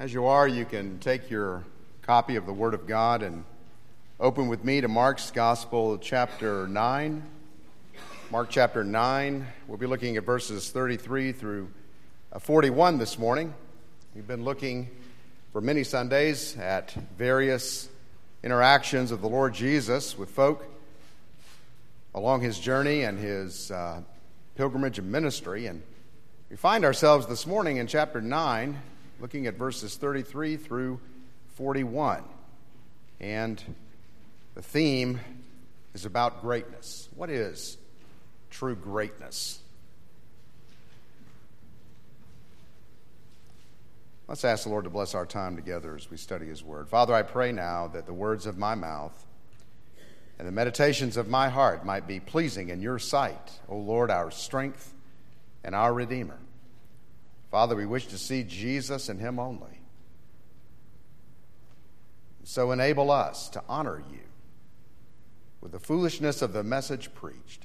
As you are, you can take your copy of the Word of God and open with me to Mark's Gospel, chapter 9. Mark chapter 9, we'll be looking at verses 33 through 41 this morning. We've been looking for many Sundays at various interactions of the Lord Jesus with folk along his journey and his pilgrimage and ministry. And we find ourselves this morning in chapter 9, looking at verses 33 through 41. And the theme is about greatness. What is true greatness? Let's ask the Lord to bless our time together as we study his word. Father, I pray now that the words of my mouth and the meditations of my heart might be pleasing in your sight, O Lord, our strength and our Redeemer. Father, we wish to see Jesus and him only. So enable us to honor you with the foolishness of the message preached,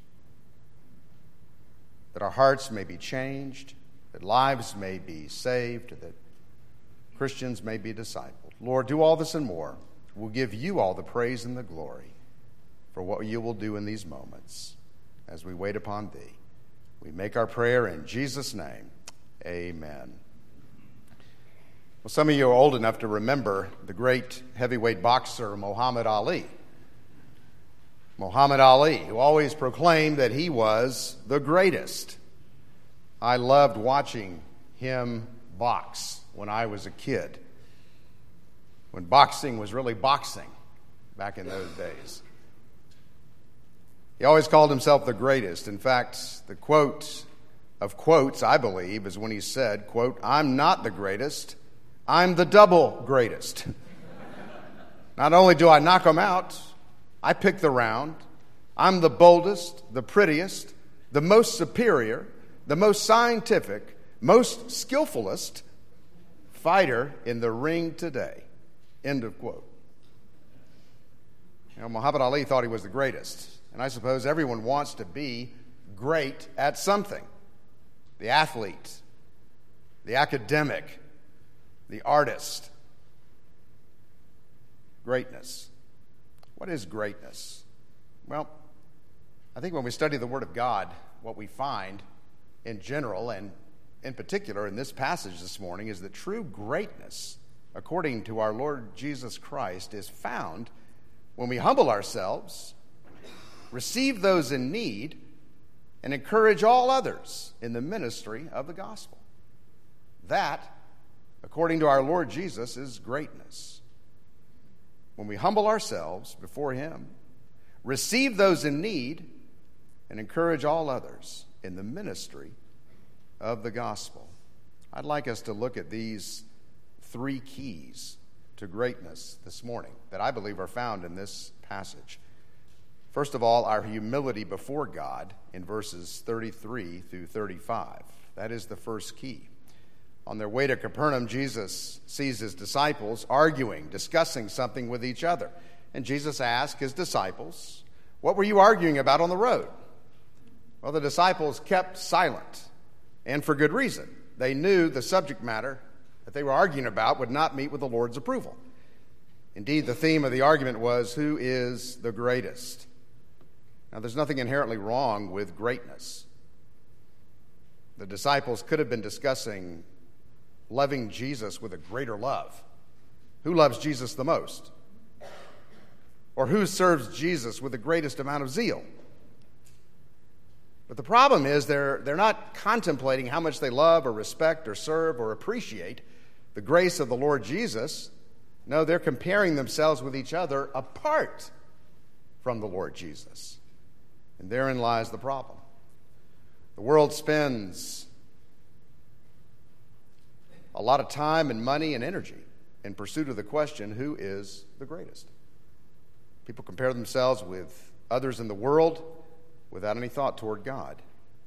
that our hearts may be changed, that lives may be saved, that Christians may be discipled. Lord, do all this and more. We'll give you all the praise and the glory for what you will do in these moments as we wait upon thee. We make our prayer in Jesus' name. Amen. Well, some of you are old enough to remember the great heavyweight boxer Muhammad Ali. Muhammad Ali, who always proclaimed that he was the greatest. I loved watching him box when I was a kid, when boxing was really boxing back in those days. He always called himself the greatest. In fact, the quote of quotes, I believe, is when he said, quote, "I'm not the greatest, I'm the double greatest." Not only do I knock them out, I pick the round. I'm the boldest, the prettiest, the most superior, the most scientific, most skillfulest fighter in the ring today. End of quote. You know, Muhammad Ali thought he was the greatest. And I suppose everyone wants to be great at something. The athlete, the academic, the artist. Greatness. What is greatness? Well, I think when we study the Word of God, what we find in general and in particular in this passage this morning is that true greatness, according to our Lord Jesus Christ, is found when we humble ourselves, receive those in need, and encourage all others in the ministry of the gospel. That, according to our Lord Jesus, is greatness. When we humble ourselves before him, receive those in need, and encourage all others in the ministry of the gospel. I'd like us to look at these three keys to greatness this morning that I believe are found in this passage. First of all, our humility before God in verses 33 through 35. That is the first key. On their way to Capernaum, Jesus sees his disciples arguing, discussing something with each other. And Jesus asked his disciples, "What were you arguing about on the road?" Well, the disciples kept silent, and for good reason. They knew the subject matter that they were arguing about would not meet with the Lord's approval. Indeed, the theme of the argument was, who is the greatest? Now, there's nothing inherently wrong with greatness. The disciples could have been discussing loving Jesus with a greater love. Who loves Jesus the most? Or who serves Jesus with the greatest amount of zeal? But the problem is they're not contemplating how much they love or respect or serve or appreciate the grace of the Lord Jesus. No, they're comparing themselves with each other apart from the Lord Jesus. And therein lies the problem. The world spends a lot of time and money and energy in pursuit of the question, who is the greatest? People compare themselves with others in the world without any thought toward God.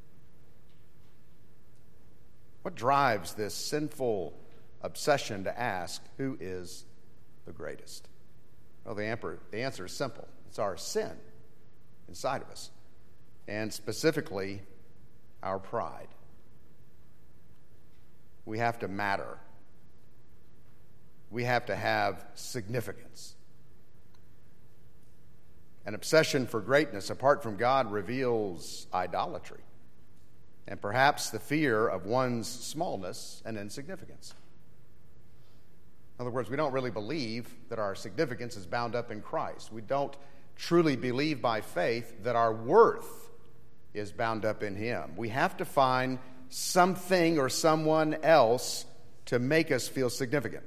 What drives this sinful obsession to ask, who is the greatest? Well, the answer is simple. It's our sin inside of us, and specifically our pride. We have to matter. we have to have significance. An obsession for greatness apart from God reveals idolatry and perhaps the fear of one's smallness and insignificance. In other words, we don't really believe that our significance is bound up in Christ. We don't truly believe by faith that our worth is bound up in Him. We have to find something or someone else to make us feel significant,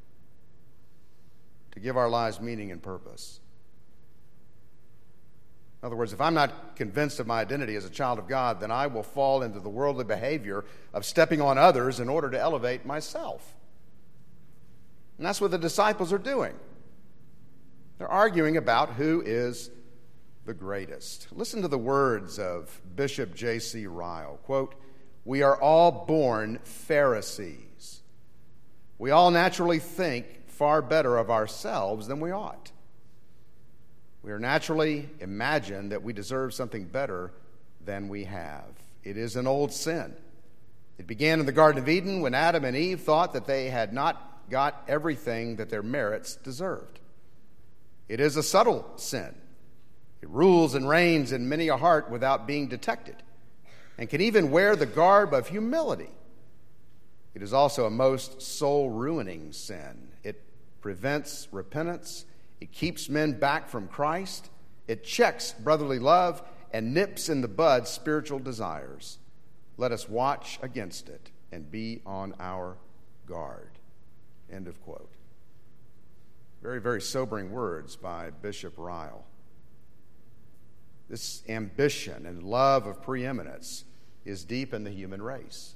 to give our lives meaning and purpose. In other words, if I'm not convinced of my identity as a child of God, then I will fall into the worldly behavior of stepping on others in order to elevate myself. And that's what the disciples are doing. They're arguing about who is the greatest. Listen to the words of Bishop J.C. Ryle. Quote, "We are all born Pharisees. We all naturally think far better of ourselves than we ought. We are naturally imagined that we deserve something better than we have. It is an old sin. It began in the Garden of Eden when Adam and Eve thought that they had not got everything that their merits deserved. It is a subtle sin. It rules and reigns in many a heart without being detected, and can even wear the garb of humility. It is also a most soul-ruining sin. It prevents repentance. It keeps men back from Christ. It checks brotherly love and nips in the bud spiritual desires. Let us watch against it and be on our guard." End of quote. Very, very sobering words by Bishop Ryle. This ambition and love of preeminence is deep in the human race,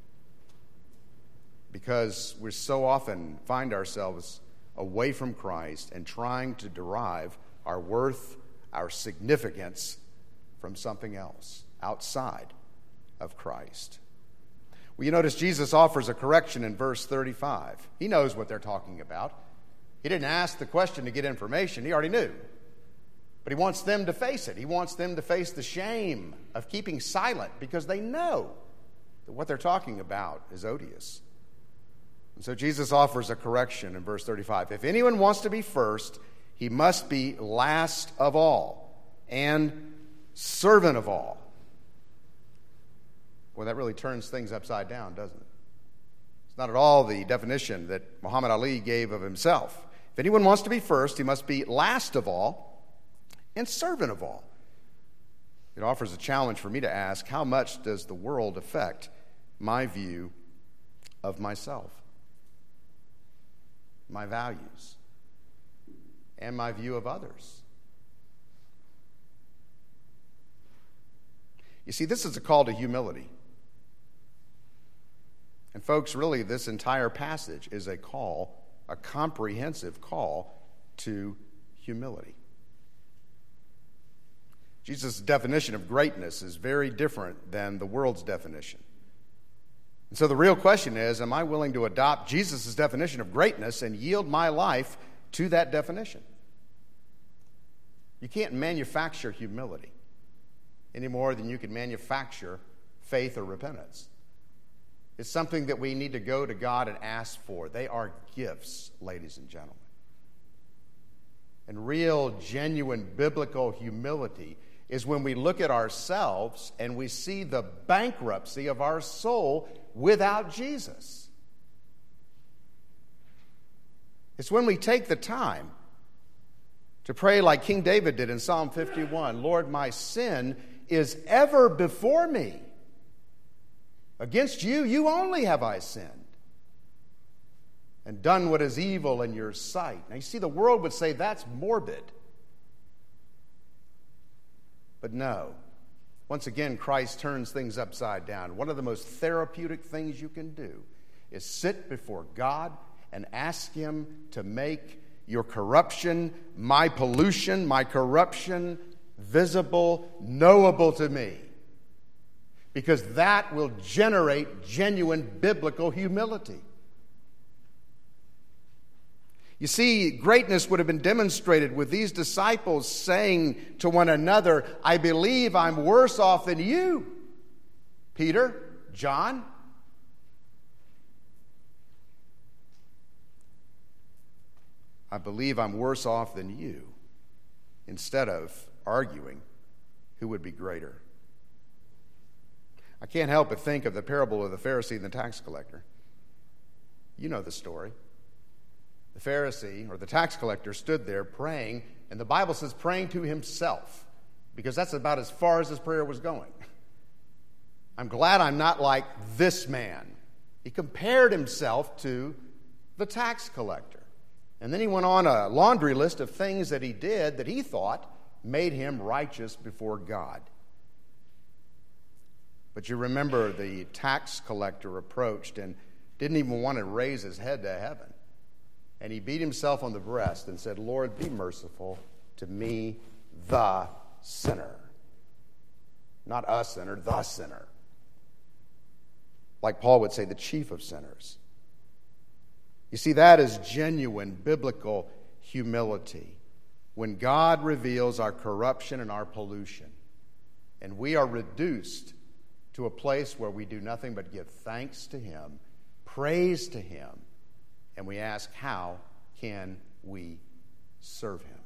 because we so often find ourselves away from Christ and trying to derive our worth, our significance from something else outside of Christ. Well, you notice Jesus offers a correction in verse 35. He knows what they're talking about. He didn't ask the question to get information. He already knew. But he wants them to face it. He wants them to face the shame of keeping silent, because they know that what they're talking about is odious. And so Jesus offers a correction in verse 35. If anyone wants to be first, he must be last of all and servant of all. Well, that really turns things upside down, doesn't it? It's not at all the definition that Muhammad Ali gave of himself. If anyone wants to be first, he must be last of all and servant of all. It offers a challenge for me to ask, how much does the world affect my view of myself, my values, and my view of others? You see, this is a call to humility. And folks, really, this entire passage is a call, a comprehensive call to humility. Jesus' definition of greatness is very different than the world's definition. And so the real question is, am I willing to adopt Jesus' definition of greatness and yield my life to that definition? You can't manufacture humility any more than you can manufacture faith or repentance. It's something that we need to go to God and ask for. They are gifts, ladies and gentlemen. And real, genuine, biblical humility is when we look at ourselves and we see the bankruptcy of our soul without Jesus. It's when we take the time to pray like King David did in Psalm 51, Lord, my sin is ever before me. Against you, you only have I sinned and done what is evil in your sight. Now, you see, the world would say that's morbid. But no. Once again, Christ turns things upside down. One of the most therapeutic things you can do is sit before God and ask Him to make your corruption, my pollution, my corruption, visible, knowable to me. Because that will generate genuine biblical humility. You see, greatness would have been demonstrated with these disciples saying to one another, I believe I'm worse off than you, Peter, John. I believe I'm worse off than you, instead of arguing who would be greater. I can't help but think of the parable of the Pharisee and the tax collector. You know the story. The Pharisee, or the tax collector, stood there praying, and the Bible says praying to himself, because that's about as far as his prayer was going. I'm glad I'm not like this man. He compared himself to the tax collector. And then he went on a laundry list of things that he did that he thought made him righteous before God. But you remember the tax collector approached and didn't even want to raise his head to heaven. And he beat himself on the breast and said, Lord, be merciful to me, the sinner. Not a sinner, the sinner. Like Paul would say, the chief of sinners. You see, that is genuine biblical humility. When God reveals our corruption and our pollution, and we are reduced to a place where we do nothing but give thanks to Him, praise to Him, and we ask, how can we serve Him?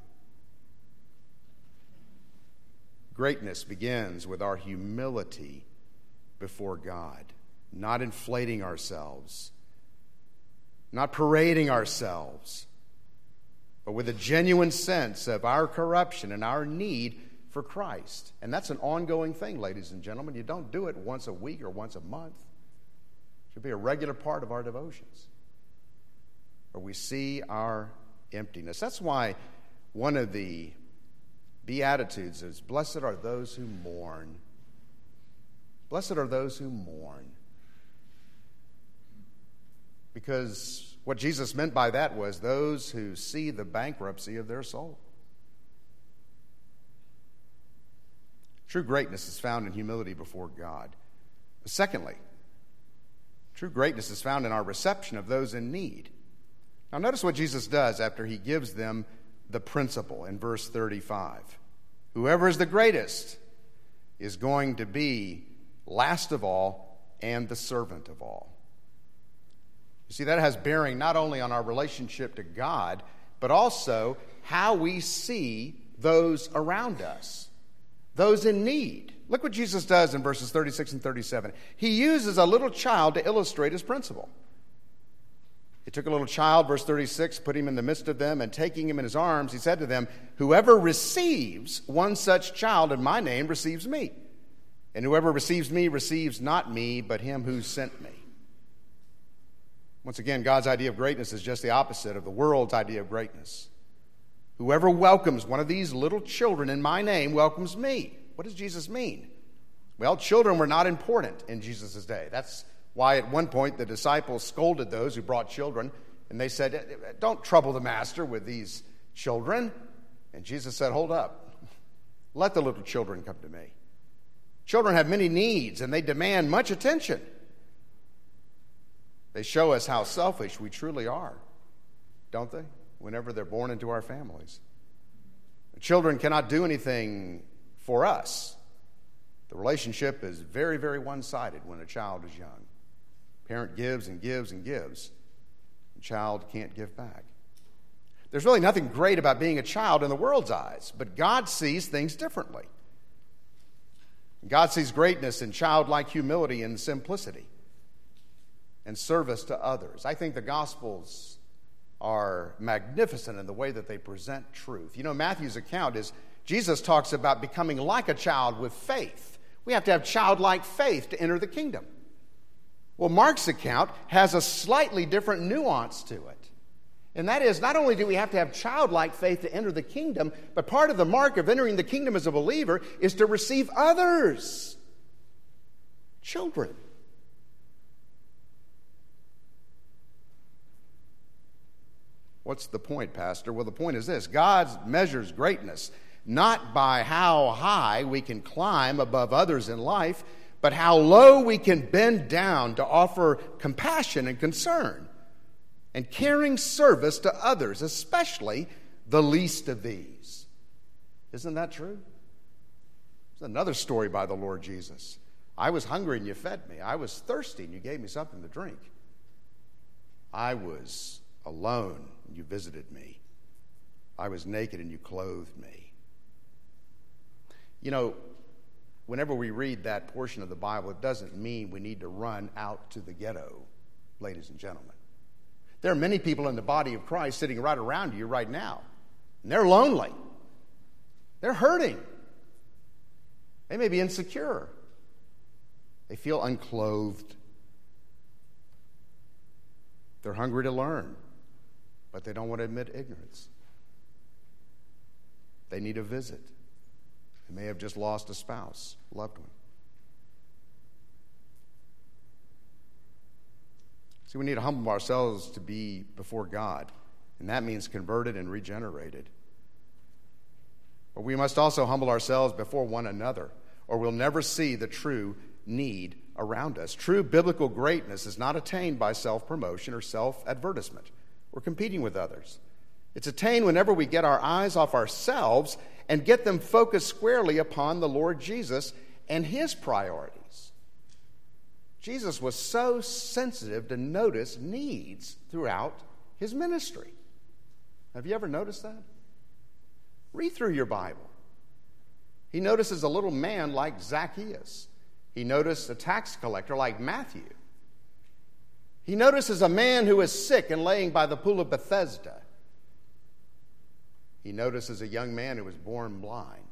Greatness begins with our humility before God, not inflating ourselves, not parading ourselves, but with a genuine sense of our corruption and our need for Christ. And that's an ongoing thing, ladies and gentlemen. You don't do it once a week or once a month. It should be a regular part of our devotions, where we see our emptiness. That's why one of the Beatitudes is, blessed are those who mourn. Blessed are those who mourn. Because what Jesus meant by that was those who see the bankruptcy of their soul. True greatness is found in humility before God. Secondly, true greatness is found in our reception of those in need. Now notice what Jesus does after he gives them the principle in verse 35. Whoever is the greatest is going to be last of all and the servant of all. You see, that has bearing not only on our relationship to God, but also how we see those around us, those in need. Look what Jesus does in verses 36 and 37. He uses a little child to illustrate his principle. He took a little child, verse 36, put him in the midst of them, and taking him in his arms, he said to them, whoever receives one such child in my name receives me. And whoever receives me receives not me, but him who sent me. Once again, God's idea of greatness is just the opposite of the world's idea of greatness. Whoever welcomes one of these little children in my name welcomes me. What does Jesus mean? Well, children were not important in Jesus' day. That's why at one point the disciples scolded those who brought children, and they said, don't trouble the master with these children. And Jesus said, hold up. Let the little children come to me. Children have many needs, and they demand much attention. They show us how selfish we truly are, don't they? Whenever they're born into our families. Children cannot do anything for us. The relationship is very, very one-sided when a child is young. Parent gives and gives and gives. The child can't give back. There's really nothing great about being a child in the world's eyes, but God sees things differently. God sees greatness in childlike humility and simplicity and service to others. I think the Gospels are magnificent in the way that they present truth. You know, Matthew's account is Jesus talks about becoming like a child with faith. We have to have childlike faith to enter the kingdom. Well, Mark's account has a slightly different nuance to it. And that is, not only do we have to have childlike faith to enter the kingdom, but part of the mark of entering the kingdom as a believer is to receive others. Children. What's the point, Pastor? Well, the point is this. God measures greatness not by how high we can climb above others in life, but how low we can bend down to offer compassion and concern and caring service to others, especially the least of these. Isn't that true? There's another story by the Lord Jesus. I was hungry and you fed me. I was thirsty and you gave me something to drink. I was alone and you visited me. I was naked and you clothed me. You know, whenever we read that portion of the Bible, it doesn't mean we need to run out to the ghetto, ladies and gentlemen. There are many people in the body of Christ sitting right around you right now, and they're lonely. They're hurting. They may be insecure. They feel unclothed. They're hungry to learn, but they don't want to admit ignorance. They need a visit. They may have just lost a spouse, a loved one. See, we need to humble ourselves to be before God, and that means converted and regenerated. But we must also humble ourselves before one another, or we'll never see the true need around us. True biblical greatness is not attained by self-promotion or self-advertisement or competing with others. It's attained whenever we get our eyes off ourselves and get them focused squarely upon the Lord Jesus and his priorities. Jesus was so sensitive to notice needs throughout his ministry. Have you ever noticed that? Read through your Bible. He notices a little man like Zacchaeus. He noticed a tax collector like Matthew. He notices a man who is sick and laying by the pool of Bethesda. He notices a young man who was born blind.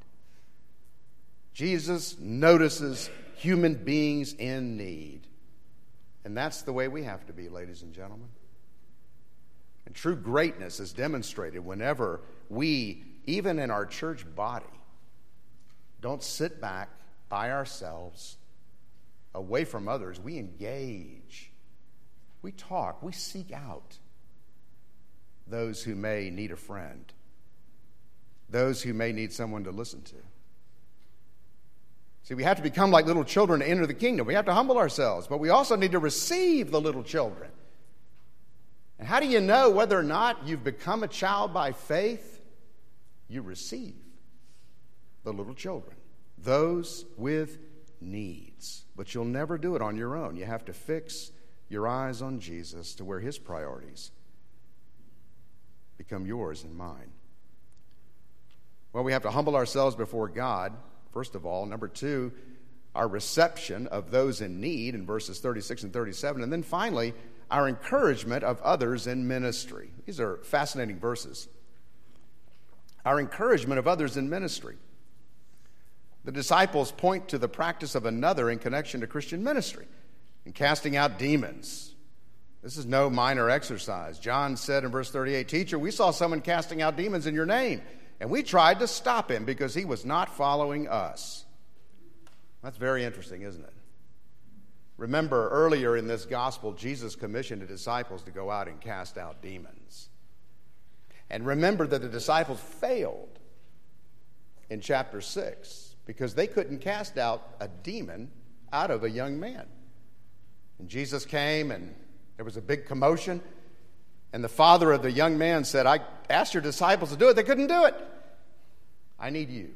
Jesus notices human beings in need. And that's the way we have to be, ladies and gentlemen. And true greatness is demonstrated whenever we, even in our church body, don't sit back by ourselves, away from others. We engage. We talk. We seek out those who may need a friend, those who may need someone to listen to. See, we have to become like little children to enter the kingdom. We have to humble ourselves, but we also need to receive the little children. And how do you know whether or not you've become a child by faith? You receive the little children, those with needs. But you'll never do it on your own. You have to fix your eyes on Jesus to where his priorities become yours and mine. Well, we have to humble ourselves before God, first of all. Number two, our reception of those in need in verses 36 and 37. And then finally, our encouragement of others in ministry. These are fascinating verses. Our encouragement of others in ministry. The disciples point to the practice of another in connection to Christian ministry and casting out demons. This is no minor exercise. John said in verse 38, "Teacher, we saw someone casting out demons in your name, and we tried to stop him because he was not following us." That's very interesting, isn't it? Remember, earlier in this gospel, Jesus commissioned the disciples to go out and cast out demons. And remember that the disciples failed in chapter 6 because they couldn't cast out a demon out of a young man. And Jesus came, and there was a big commotion. And the father of the young man said, "I asked your disciples to do it. They couldn't do it. I need you."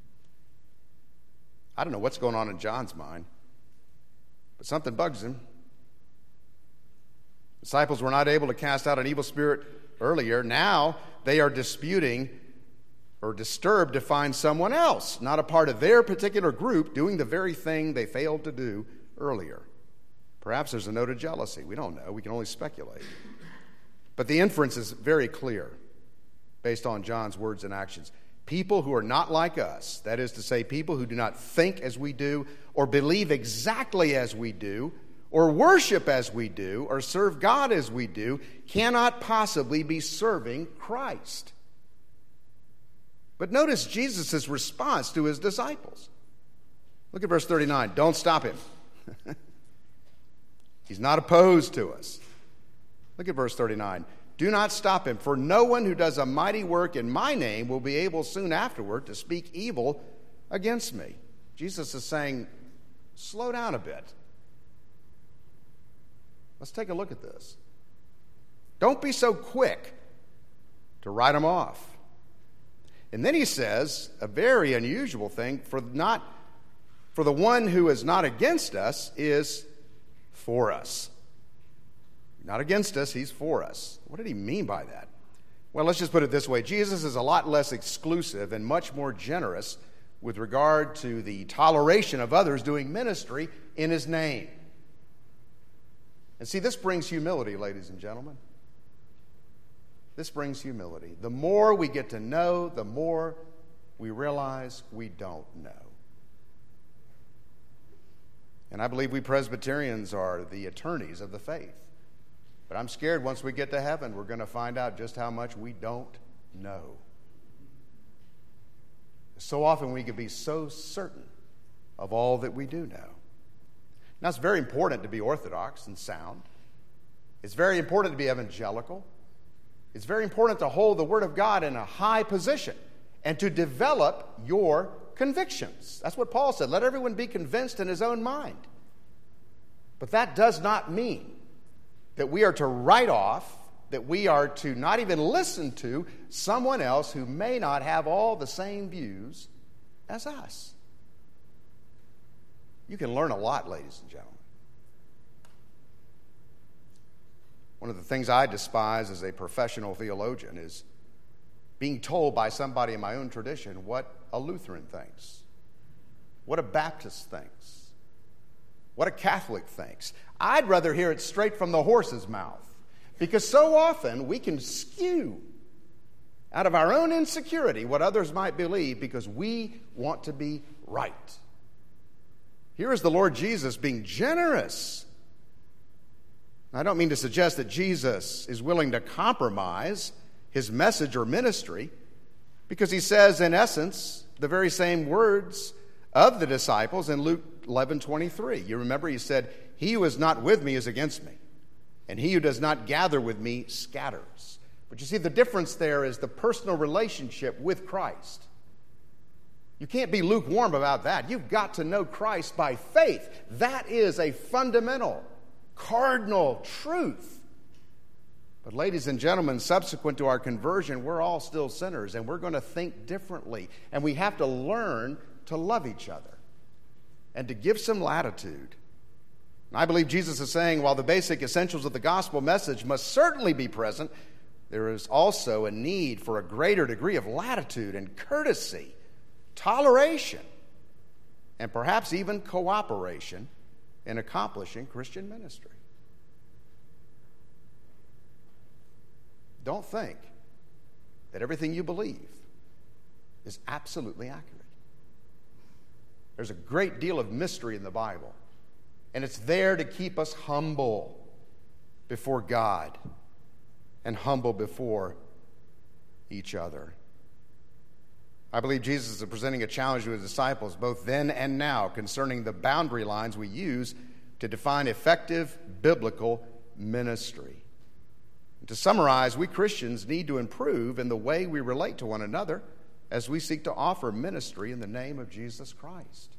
I don't know what's going on in John's mind, but something bugs him. Disciples were not able to cast out an evil spirit earlier. Now they are disputing or disturbed to find someone else, not a part of their particular group, doing the very thing they failed to do earlier. Perhaps there's a note of jealousy. We don't know. We can only speculate. But the inference is very clear based on John's words and actions. People who are not like us, that is to say, people who do not think as we do, or believe exactly as we do, or worship as we do, or serve God as we do, cannot possibly be serving Christ. But notice Jesus' response to his disciples. Look at verse 39. Don't stop him. He's not opposed to us. Look at verse 39. Do not stop him, for no one who does a mighty work in my name will be able soon afterward to speak evil against me. Jesus is saying, slow down a bit. Let's take a look at this. Don't be so quick to write him off. And then he says a very unusual thing, for the one who is not against us is for us. Not against us, he's for us. What did he mean by that? Well, let's just put it this way. Jesus is a lot less exclusive and much more generous with regard to the toleration of others doing ministry in his name. And see, this brings humility, ladies and gentlemen. This brings humility. The more we get to know, the more we realize we don't know. And I believe we Presbyterians are the attorneys of the faith. But I'm scared once we get to heaven, we're going to find out just how much we don't know. So often we can be so certain of all that we do know. Now, it's very important to be orthodox and sound. It's very important to be evangelical. It's very important to hold the Word of God in a high position and to develop your convictions. That's what Paul said. Let everyone be convinced in his own mind. But that does not mean that we are to write off, that we are to not even listen to someone else who may not have all the same views as us. You can learn a lot, ladies and gentlemen. One of the things I despise as a professional theologian is being told by somebody in my own tradition what a Lutheran thinks, what a Baptist thinks, what a Catholic thinks. I'd rather hear it straight from the horse's mouth, because so often we can skew out of our own insecurity what others might believe because we want to be right. Here is the Lord Jesus being generous. I don't mean to suggest that Jesus is willing to compromise his message or ministry, because he says, in essence, the very same words of the disciples in Luke 11:23. You remember he said, "He who is not with me is against me, and he who does not gather with me scatters." But you see, the difference there is the personal relationship with Christ. You can't be lukewarm about that. You've got to know Christ by faith. That is a fundamental, cardinal truth. But ladies and gentlemen, subsequent to our conversion, we're all still sinners, and we're going to think differently. And we have to learn to love each other and to give some latitude. And I believe Jesus is saying, while the basic essentials of the gospel message must certainly be present, there is also a need for a greater degree of latitude and courtesy, toleration, and perhaps even cooperation in accomplishing Christian ministry. Don't think that everything you believe is absolutely accurate. There's a great deal of mystery in the Bible, and it's there to keep us humble before God and humble before each other. I believe Jesus is presenting a challenge to his disciples both then and now concerning the boundary lines we use to define effective biblical ministry. To summarize, we Christians need to improve in the way we relate to one another as we seek to offer ministry in the name of Jesus Christ.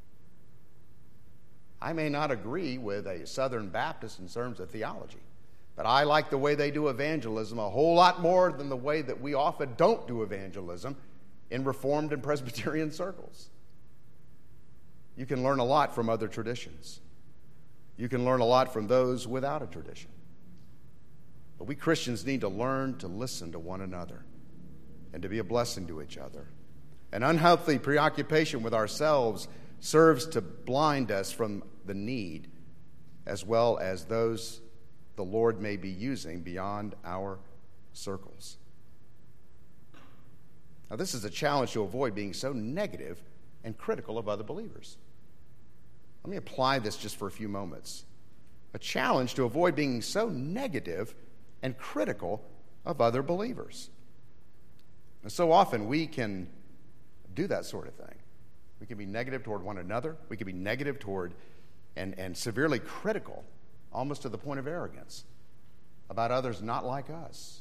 I may not agree with a Southern Baptist in terms of theology, but I like the way they do evangelism a whole lot more than the way that we often don't do evangelism in Reformed and Presbyterian circles. You can learn a lot from other traditions. You can learn a lot from those without a tradition. But we Christians need to learn to listen to one another and to be a blessing to each other. An unhealthy preoccupation with ourselves serves to blind us from the need as well as those the Lord may be using beyond our circles. Now, this is a challenge to avoid being so negative and critical of other believers. Let me apply this just for a few moments. A challenge to avoid being so negative and critical of other believers. And so often we can do that sort of thing. We can be negative toward one another. We can be negative toward and severely critical, almost to the point of arrogance, about others not like us,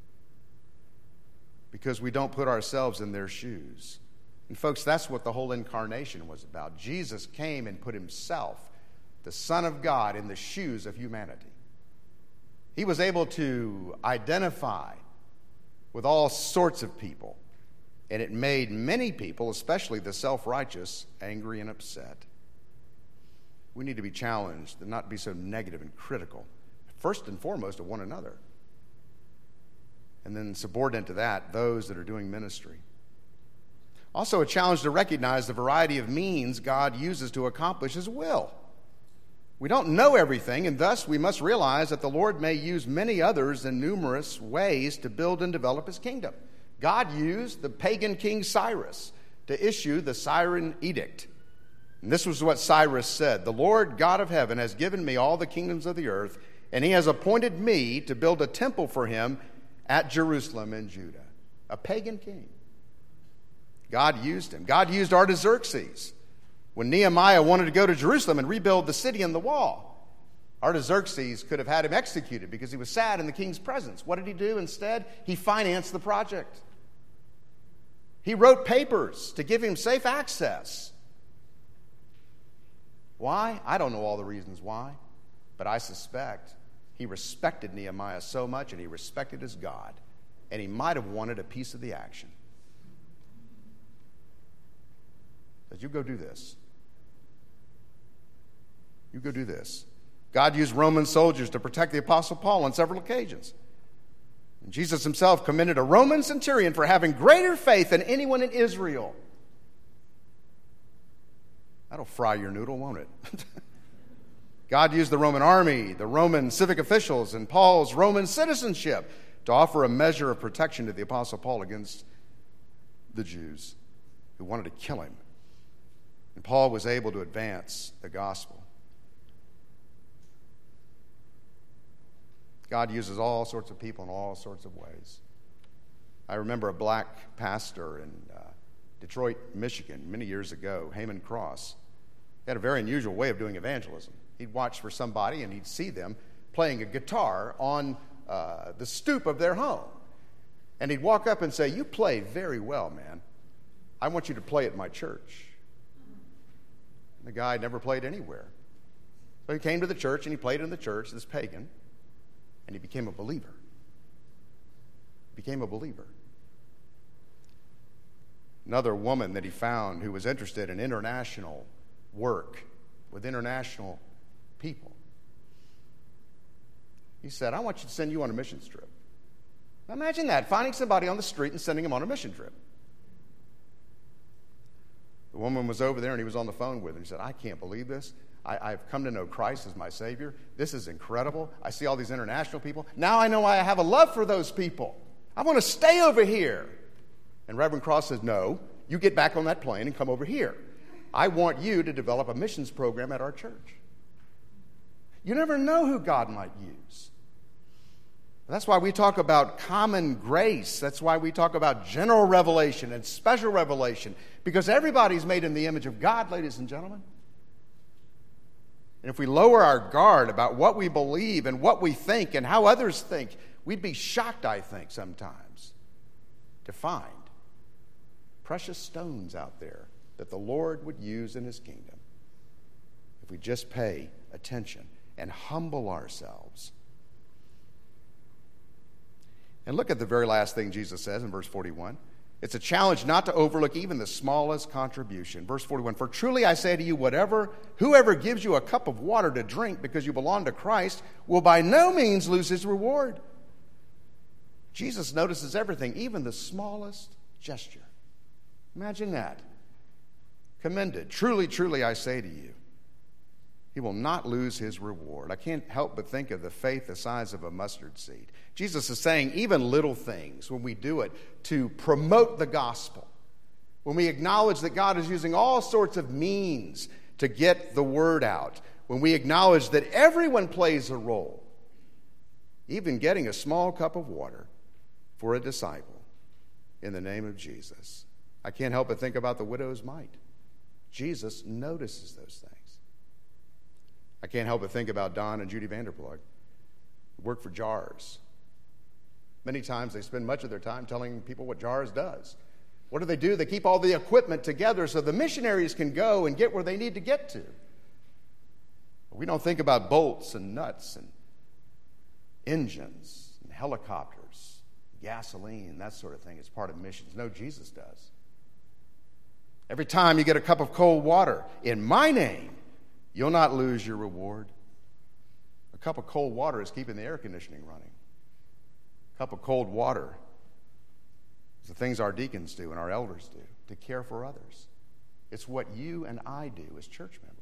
because we don't put ourselves in their shoes. And folks, that's what the whole incarnation was about. Jesus came and put himself, the Son of God, in the shoes of humanity. He was able to identify with all sorts of people, and it made many people, especially the self-righteous, angry and upset. We need to be challenged to not be so negative and critical, first and foremost of one another. And then subordinate to that, those that are doing ministry. Also a challenge to recognize the variety of means God uses to accomplish his will. We don't know everything, and thus we must realize that the Lord may use many others in numerous ways to build and develop his kingdom. God used the pagan king Cyrus to issue the Cyrene Edict. And this was what Cyrus said: "The Lord God of heaven has given me all the kingdoms of the earth, and he has appointed me to build a temple for him at Jerusalem in Judah." A pagan king. God used him. God used Artaxerxes. When Nehemiah wanted to go to Jerusalem and rebuild the city and the wall, Artaxerxes could have had him executed because he was sad in the king's presence. What did he do instead? He financed the project. He wrote papers to give him safe access. Why? I don't know all the reasons why, but I suspect he respected Nehemiah so much, and he respected his God, and he might have wanted a piece of the action. But you go do this. You go do this. God used Roman soldiers to protect the Apostle Paul on several occasions. And Jesus himself commended a Roman centurion for having greater faith than anyone in Israel. That'll fry your noodle, won't it? God used the Roman army, the Roman civic officials, and Paul's Roman citizenship to offer a measure of protection to the Apostle Paul against the Jews who wanted to kill him. And Paul was able to advance the gospel. God uses all sorts of people in all sorts of ways. I remember a black pastor in Detroit, Michigan, many years ago, Haman Cross. He had a very unusual way of doing evangelism. He'd watch for somebody and he'd see them playing a guitar on the stoop of their home. And he'd walk up and say, "You play very well, man. I want you to play at my church." And the guy had never played anywhere. So he came to the church and he played in the church, this pagan, and he became a believer. Became a believer. Another woman that he found who was interested in international work with international people. He said, "I want you to send you on a mission trip." Now imagine that, finding somebody on the street and sending him on a mission trip. The woman was over there and he was on the phone with her. He said, "I can't believe this. I've come to know Christ as my Savior. This is incredible. I see all these international people. Now I know I have a love for those people. I want to stay over here." And Reverend Cross says, "No, you get back on that plane and come over here. I want you to develop a missions program at our church." You never know who God might use. That's why we talk about common grace. That's why we talk about general revelation and special revelation, because everybody's made in the image of God, ladies and gentlemen. And if we lower our guard about what we believe and what we think and how others think, we'd be shocked, I think, sometimes to find precious stones out there that the Lord would use in his kingdom if we just pay attention and humble ourselves. And look at the very last thing Jesus says in verse 41. It's a challenge not to overlook even the smallest contribution. Verse 41, "For truly I say to you, whoever gives you a cup of water to drink because you belong to Christ will by no means lose his reward." Jesus notices everything, even the smallest gesture. Imagine that. Commended. "Truly, truly I say to you, he will not lose his reward." I can't help but think of the faith the size of a mustard seed. Jesus is saying even little things, when we do it to promote the gospel, when we acknowledge that God is using all sorts of means to get the word out, when we acknowledge that everyone plays a role, even getting a small cup of water for a disciple in the name of Jesus. I can't help but think about the widow's mite. Jesus notices those things. I can't help but think about Don and Judy Vanderplug, who work for JARS. Many times they spend much of their time telling people what JARS does. What do? They keep all the equipment together so the missionaries can go and get where they need to get to. We don't think about bolts and nuts and engines and helicopters, gasoline, that sort of thing as part of missions. No, Jesus does. Every time you get a cup of cold water in my name, you'll not lose your reward. A cup of cold water is keeping the air conditioning running. A cup of cold water. It's the things our deacons do and our elders do to care for others. It's what you and I do as church members.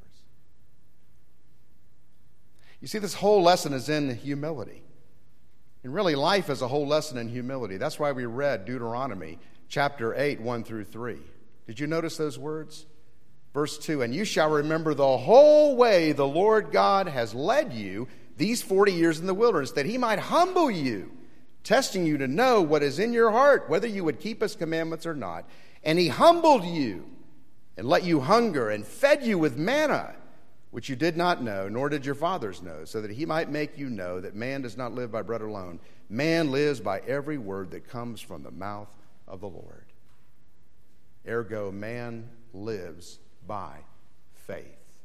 You see, this whole lesson is in humility. And really, life is a whole lesson in humility. That's why we read Deuteronomy chapter 8, 1 through 3. Did you notice those words? Verse 2, and you shall remember the whole way the Lord God has led you these 40 years in the wilderness, that he might humble you, testing you to know what is in your heart, whether you would keep his commandments or not. And he humbled you and let you hunger and fed you with manna, which you did not know, nor did your fathers know, so that he might make you know that man does not live by bread alone. Man lives by every word that comes from the mouth of the Lord. Ergo, man lives by faith.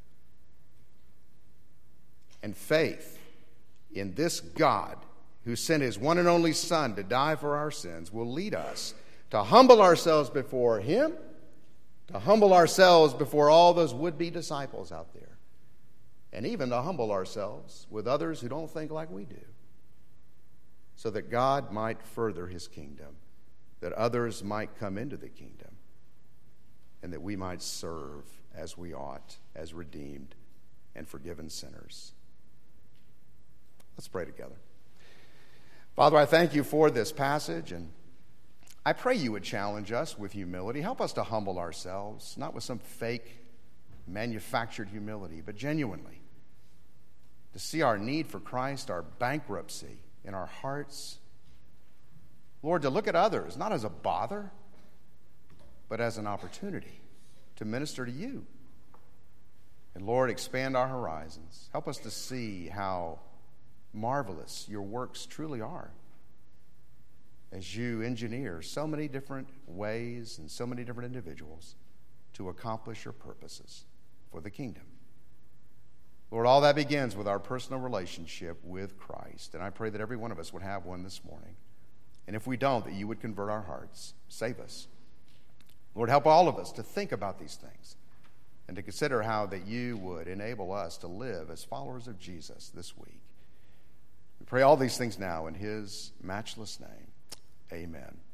And faith in this God who sent his one and only Son to die for our sins will lead us to humble ourselves before him, to humble ourselves before all those would-be disciples out there, and even to humble ourselves with others who don't think like we do, so that God might further his kingdom, that others might come into the kingdom, and that we might serve as we ought, as redeemed and forgiven sinners. Let's pray together. Father, I thank you for this passage, and I pray you would challenge us with humility. Help us to humble ourselves, not with some fake, manufactured humility, but genuinely to see our need for Christ, our bankruptcy in our hearts. Lord, to look at others, not as a bother, but as an opportunity to minister to you. And Lord, expand our horizons. Help us to see how marvelous your works truly are as you engineer so many different ways and so many different individuals to accomplish your purposes for the kingdom. Lord, all that begins with our personal relationship with Christ. And I pray that every one of us would have one this morning. And if we don't, that you would convert our hearts. Save us. Lord, help all of us to think about these things and to consider how that you would enable us to live as followers of Jesus this week. We pray all these things now in his matchless name. Amen.